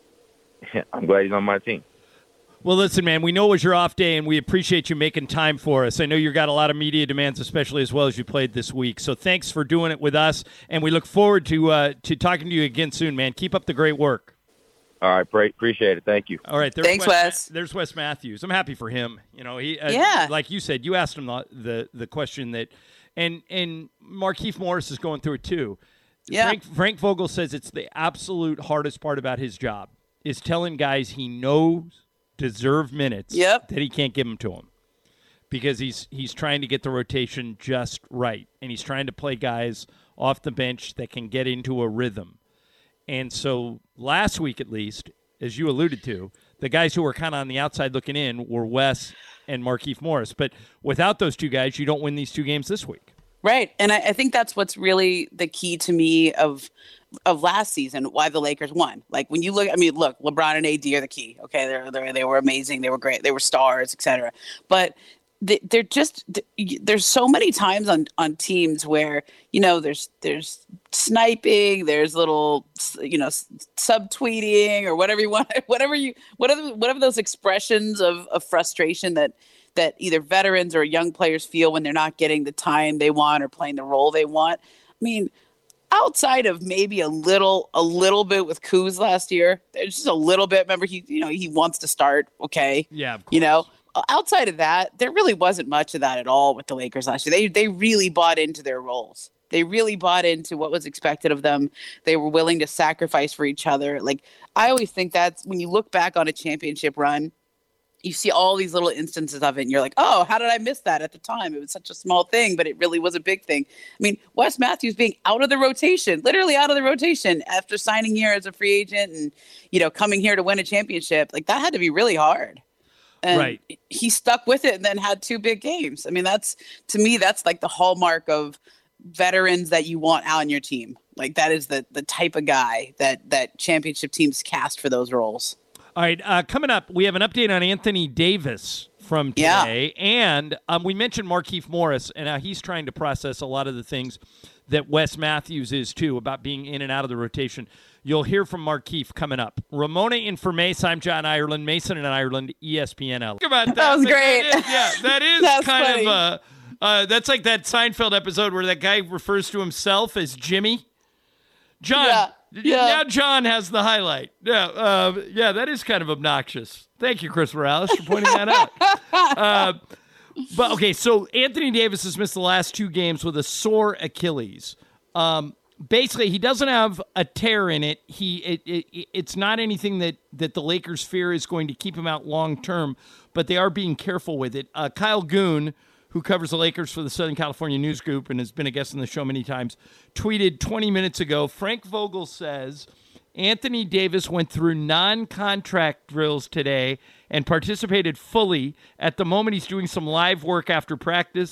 I'm glad he's on my team. Well, listen, man, we know it was your off day, and we appreciate you making time for us. I know you've got a lot of media demands, especially as well as you played this week. So thanks for doing it with us, and we look forward to uh, to talking to you again soon, man. Keep up the great work. All right, appreciate it. Thank you. All right, there's thanks, Wes. Wes. There's Wes Matthews. I'm happy for him. You know, he uh, yeah. like you said, you asked him the, the the question that, and and Markieff Morris is going through it too. Yeah. Frank, Frank Vogel says it's the absolute hardest part about his job is telling guys he knows deserve minutes yep. that he can't give them to him because he's he's trying to get the rotation just right, and he's trying to play guys off the bench that can get into a rhythm. And so last week, at least, as you alluded to, the guys who were kind of on the outside looking in were Wes and Markieff Morris. But without those two guys, you don't win these two games this week. Right. And I, I think that's what's really the key to me of of last season, why the Lakers won. Like when you look, I mean, look, LeBron and A D are the key. Okay, they're, they're, they were amazing. They were great. They were stars, et cetera. But they're just there's so many times on, on teams where, you know, there's there's sniping, there's little, you know, subtweeting or whatever you want, whatever you whatever whatever those expressions of, of frustration that that either veterans or young players feel when they're not getting the time they want or playing the role they want. I mean, outside of maybe a little a little bit with Kuz last year, there's just a little bit. Remember, he you know he wants to start. Okay, yeah, of course. You know. Outside of that, there really wasn't much of that at all with the Lakers last year. They they really bought into their roles. They really bought into what was expected of them. They were willing to sacrifice for each other. Like, I always think that's when you look back on a championship run, you see all these little instances of it, and you're like, oh, how did I miss that at the time? It was such a small thing, but it really was a big thing. I mean, Wes Matthews being out of the rotation, literally out of the rotation after signing here as a free agent and, you know, coming here to win a championship, like that had to be really hard. And right. he stuck with it and then had two big games. I mean, that's, to me, that's like the hallmark of veterans that you want out on your team. Like that is the the type of guy that, that championship teams cast for those roles. All right, uh, coming up, we have an update on Anthony Davis from today. Yeah. And um, we mentioned Markieff Morris, and uh, he's trying to process a lot of the things that Wes Matthews is, too, about being in and out of the rotation. You'll hear from Markieff coming up. Ramona in for Mace. I'm John Ireland. Mason in Ireland, E S P N L. Think about that. That was great. That is, yeah, that is That's kind funny. of, uh, uh, that's like that Seinfeld episode where that guy refers to himself as Jimmy. John, Yeah. Yeah. now John has the highlight. Yeah, uh, yeah, that is kind of obnoxious. Thank you, Chris Morales, for pointing that out. Uh, but, okay, so Anthony Davis has missed the last two games with a sore Achilles. Um Basically, he doesn't have a tear in it. He it, it it's not anything that, that the Lakers fear is going to keep him out long term, but they are being careful with it. Uh, Kyle Goon, who covers the Lakers for the Southern California News Group and has been a guest on the show many times, tweeted twenty minutes ago, Frank Vogel says Anthony Davis went through non-contract drills today and participated fully. At the moment, he's doing some live work after practice.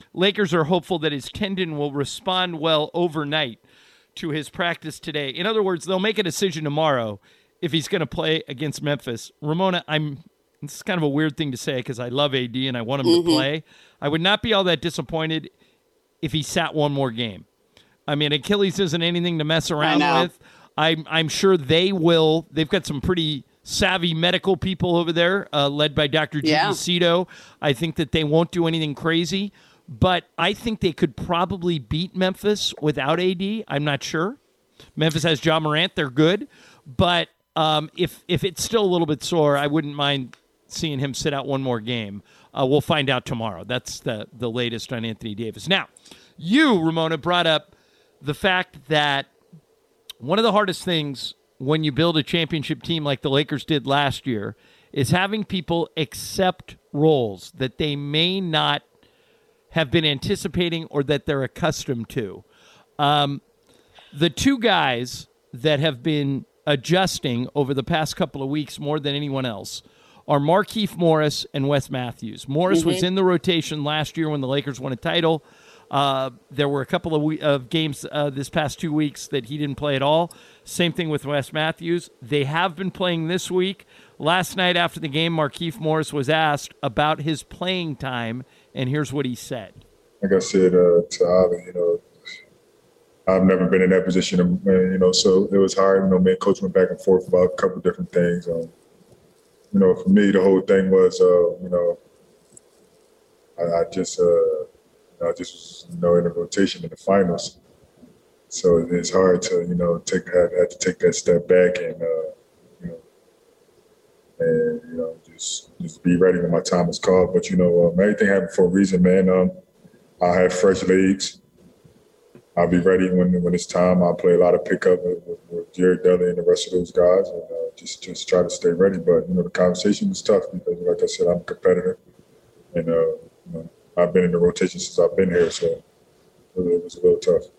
Lakers are hopeful that his tendon will respond well overnight to his practice today. In other words, they'll make a decision tomorrow if he's going to play against Memphis. Ramona, I'm this is kind of a weird thing to say because I love A D and I want him mm-hmm. to play. I would not be all that disappointed if he sat one more game. I mean, Achilles isn't anything to mess around with. I'm, I'm sure they will. They've got some pretty savvy medical people over there, uh, led by Doctor Judy yeah. Cito. I think that they won't do anything crazy, but I think they could probably beat Memphis without A D. I'm not sure. Memphis has Ja Morant. They're good. But um, if if it's still a little bit sore, I wouldn't mind seeing him sit out one more game. Uh, we'll find out tomorrow. That's the, the latest on Anthony Davis. Now, you, Ramona, brought up the fact that one of the hardest things when you build a championship team like the Lakers did last year is having people accept roles that they may not have been anticipating or that they're accustomed to. Um, the two guys that have been adjusting over the past couple of weeks more than anyone else are Markieff Morris and Wes Matthews. Morris mm-hmm. was in the rotation last year when the Lakers won a title. Uh, there were a couple of, we- of games uh, this past two weeks that he didn't play at all. Same thing with Wes Matthews. They have been playing this week. Last night after the game, Markieff Morris was asked about his playing time, and here's what he said. Like I said uh, to Ali, you know, I've never been in that position, of, you know, so it was hard. You know, me and Coach went back and forth about a couple of different things. Um, you know, for me, the whole thing was, uh, you know, I, I just, uh, I just was, you know, in the rotation in the finals. So it's hard to, you know, take have, have to take that step back and, uh, you know, and, you know, just just be ready when my time is called. But, you know, um, everything happened for a reason, man. Um, I have fresh legs. I'll be ready when when it's time. I'll play a lot of pickup with, with, with Jared Dudley and the rest of those guys, and uh, just just try to stay ready. But you know, the conversation was tough because, like I said, I'm a competitor, and uh, you know, I've been in the rotation since I've been here, so it was a little tough.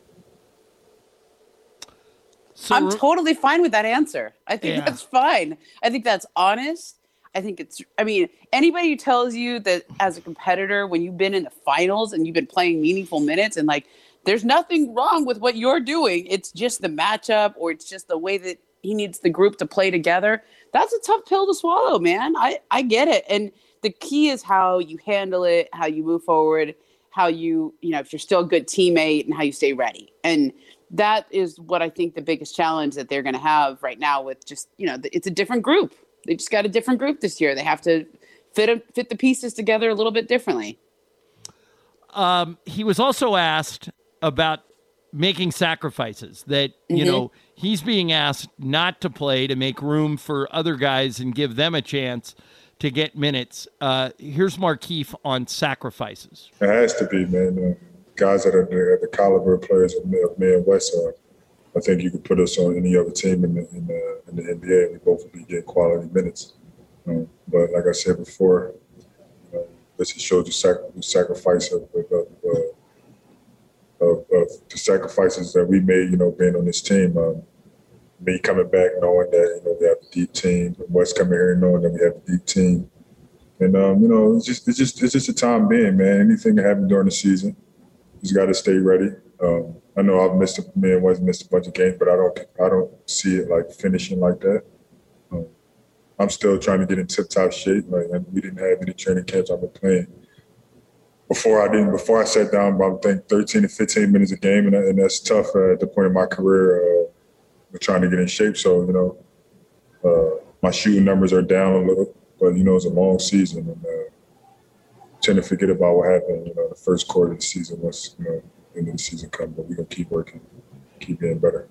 So, I'm totally fine with that answer. I think yeah. that's fine. I think that's honest. I think it's, I mean, anybody who tells you that as a competitor, when you've been in the finals and you've been playing meaningful minutes and like, there's nothing wrong with what you're doing. It's just the matchup or it's just the way that he needs the group to play together. That's a tough pill to swallow, man. I, I get it. And the key is how you handle it, how you move forward, how you, you know, if you're still a good teammate and how you stay ready. And that is what I think the biggest challenge that they're going to have right now with just, you know, it's a different group. They just got a different group this year. They have to fit a, fit the pieces together a little bit differently. Um, he was also asked about making sacrifices that, you mm-hmm. know, he's being asked not to play to make room for other guys and give them a chance to get minutes. Uh, here's Markieff on sacrifices. It has to be, man. Uh, guys that are the, the caliber of players of me, of me and Wes are, I think you could put us on any other team in the, in the, in the N B A and we both would be getting quality minutes. Um, but like I said before, you know, this shows the, sac- the sacrifice of, of, of uh, Of, of the sacrifices that we made, you know, being on this team. Um, me coming back knowing that, you know, we have a deep team. Wes coming here knowing that we have a deep team. And, um, you know, it's just, it's just it's just a time being, man. Anything that happens during the season, you just got to stay ready. Um, I know I've missed, a, me and Wes missed a bunch of games, but I don't I don't see it like finishing like that. Um, I'm still trying to get in tip-top shape. Like, we didn't have any training camps I've been playing. Before I didn't, before I sat down, about I think thirteen to fifteen minutes a game, and, and that's tough uh, at the point in my career. Uh, we're trying to get in shape, so you know, uh, my shooting numbers are down a little, but you know, it's a long season, and uh, tend to forget about what happened. You know, the first quarter of the season once you know the end of the season comes, but we're gonna keep working, keep getting better.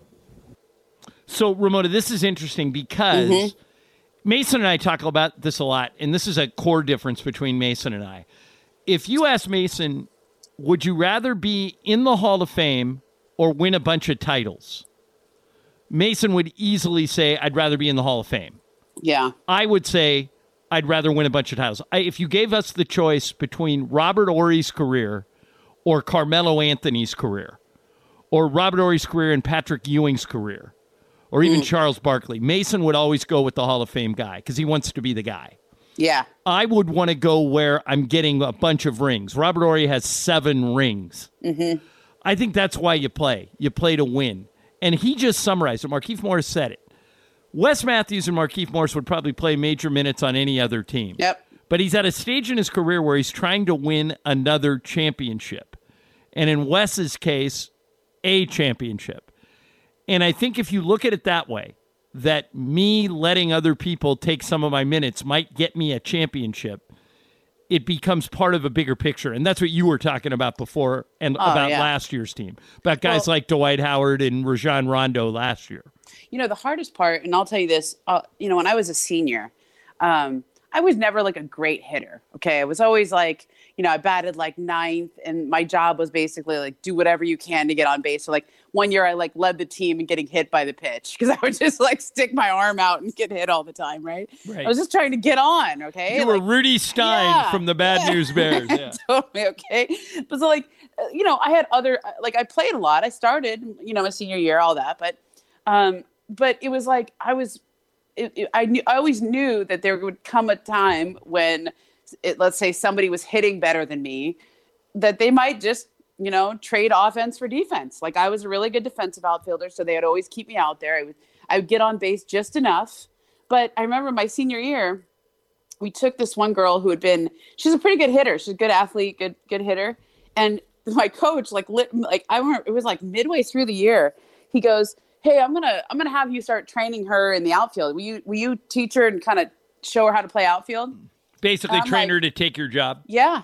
So, Ramona, this is interesting because mm-hmm. Mason and I talk about this a lot, and this is a core difference between Mason and I. If you ask Mason, would you rather be in the Hall of Fame or win a bunch of titles? Mason would easily say, I'd rather be in the Hall of Fame. Yeah. I would say, I'd rather win a bunch of titles. I, if you gave us the choice between Robert Horry's career or Carmelo Anthony's career, or Robert Horry's career and Patrick Ewing's career, or even mm. Charles Barkley, Mason would always go with the Hall of Fame guy because he wants to be the guy. Yeah. I would want to go where I'm getting a bunch of rings. Robert Horry has seven rings. Mm-hmm. I think that's why you play. You play to win. And he just summarized it. Markieff Morris said it. Wes Matthews and Markieff Morris would probably play major minutes on any other team. Yep. But he's at a stage in his career where he's trying to win another championship. And in Wes's case, a championship. And I think if you look at it that way, that me letting other people take some of my minutes might get me a championship, it becomes part of a bigger picture. And that's what you were talking about before and oh, about yeah. last year's team, about guys well, like Dwight Howard and Rajon Rondo last year. You know, the hardest part, and I'll tell you this, uh, you know, when I was a senior, um, I was never like a great hitter. Okay. I was always like, you know, I batted like ninth and my job was basically like, do whatever you can to get on base. So like one year I like led the team in getting hit by the pitch because I would just like stick my arm out and get hit all the time. Right. right. I was just trying to get on. Okay. You like, were Rudy Stein yeah, from the Bad yeah. News Bears. Yeah. Totally. Okay. But so like, you know, I had other, like I played a lot. I started, you know, my senior year, all that, but, um, but it was like, I was, It, it, I knew I always knew that there would come a time when, it, let's say, somebody was hitting better than me, that they might just, you know, trade offense for defense. Like I was a really good defensive outfielder, so they would always keep me out there. I would, I would get on base just enough. But I remember my senior year, we took this one girl who had been, she's a pretty good hitter. She's a good athlete, good good hitter. And my coach, like, lit, like I remember it was like midway through the year, he goes, hey, I'm gonna I'm gonna have you start training her in the outfield. Will you will you teach her and kind of show her how to play outfield? Basically, train like, her to take your job. Yeah.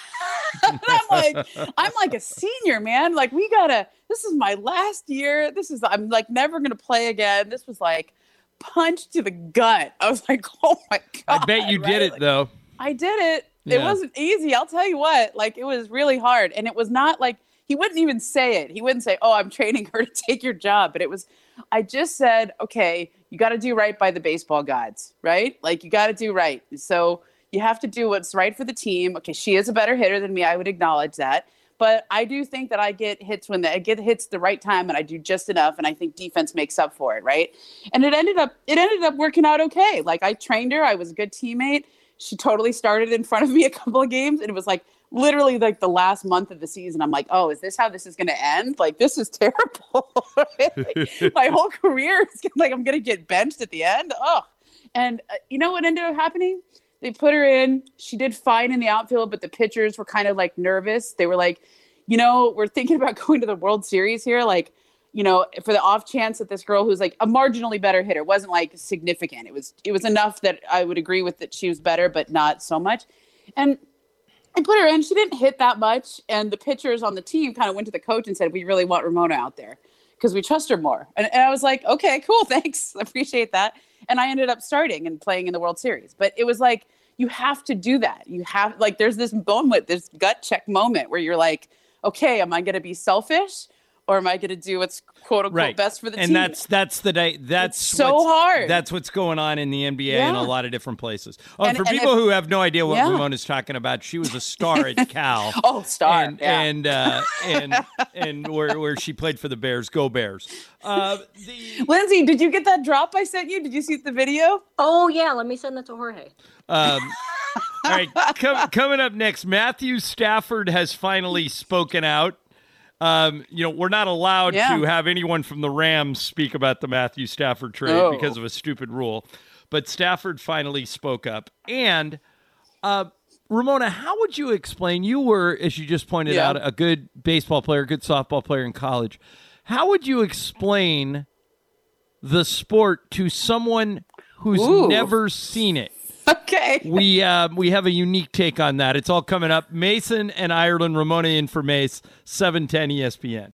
I'm like I'm like a senior, man. Like we gotta. This is my last year. This is I'm like never gonna play again. This was like punch to the gut. I was like, oh my god. I bet you right? did it like, though. I did it. Yeah. It wasn't easy. I'll tell you what. Like it was really hard, and it was not like. He wouldn't even say it. He wouldn't say, oh, I'm training her to take your job. But it was, I just said, okay, you got to do right by the baseball gods, right? Like you got to do right. So you have to do what's right for the team. Okay, she is a better hitter than me. I would acknowledge that. But I do think that I get hits when the, I get hits the right time and I do just enough. And I think defense makes up for it, right? And it ended up, it ended up working out okay. Like I trained her. I was a good teammate. She totally started in front of me a couple of games. And it was like, literally like the last month of the season, I'm like, oh, is this how this is going to end? Like, this is terrible. like, my whole career is like, I'm going to get benched at the end. Oh, and uh, you know what ended up happening? They put her in. She did fine in the outfield, but the pitchers were kind of like nervous. They were like, you know, we're thinking about going to the World Series here. Like, you know, for the off chance that this girl who's like a marginally better hitter wasn't like significant. It was, it was enough that I would agree with that she was better, but not so much. And I put her in. She didn't hit that much. And the pitchers on the team kind of went to the coach and said, we really want Ramona out there because we trust her more. And, and I was like, okay, cool. Thanks. I appreciate that. And I ended up starting and playing in the World Series. But it was like, you have to do that. You have like, there's this moment, this gut check moment where you're like, okay, am I going to be selfish? Or am I going to do what's quote unquote right. best for the and team? And that's that's the day. That's it's so hard. That's what's going on in the N B A yeah. in a lot of different places. Oh, and, for and people if, who have no idea what yeah. Ramona's talking about, she was a star at Cal. oh, star! And yeah. and uh, and and where where she played for the Bears. Go Bears! Uh, the, Lindsay, did you get that drop I sent you? Did you see the video? Oh yeah, let me send that to Jorge. Um, all right, com- coming up next, Matthew Stafford has finally spoken out. Um, you know, we're not allowed yeah. to have anyone from the Rams speak about the Matthew Stafford trade oh. because of a stupid rule. But Stafford finally spoke up. And, uh, Ramona, how would you explain, you were, as you just pointed yeah. out, a good baseball player, good softball player in college. How would you explain the sport to someone who's Ooh. never seen it? Okay. We uh, we have a unique take on that. It's all coming up. Mason and Ireland, Ramona in for Mace, seven ten E S P N.